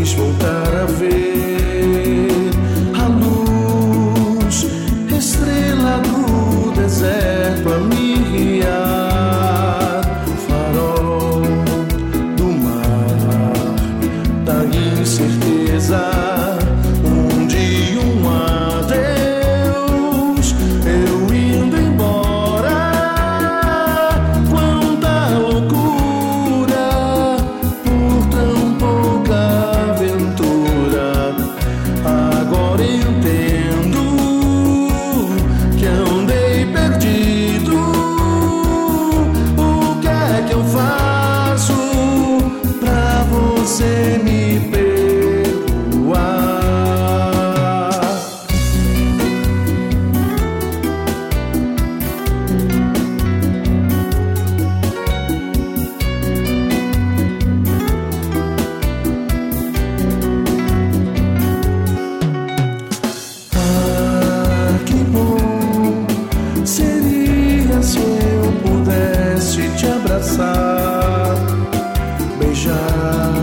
quis voltar a ver a luz, estrela do deserto a me guiar, farol do mar, da incerteza, onde um adeus, eu indo embora. Quanta loucura por tão pouca aventura. Agora entendo que andei perdido. O que é que eu faço pra você me perdoar? Que bom seria se eu pudesse te abraçar, beijar,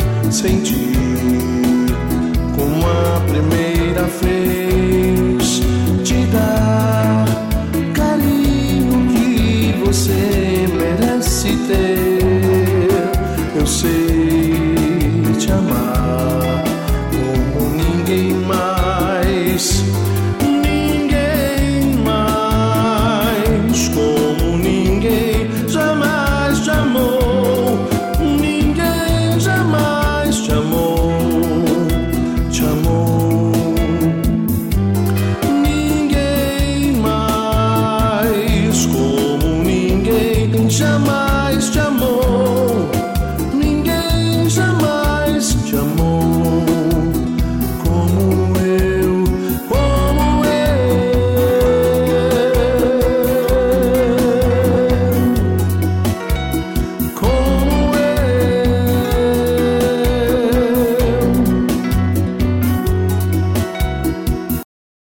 sentir como a primeira vez, te dar carinho que você merece ter. Eu sei te amar como ninguém mais, ninguém mais, como ninguém jamais te amou, ninguém jamais te amou, te amou, ninguém mais, como ninguém jamais te amou.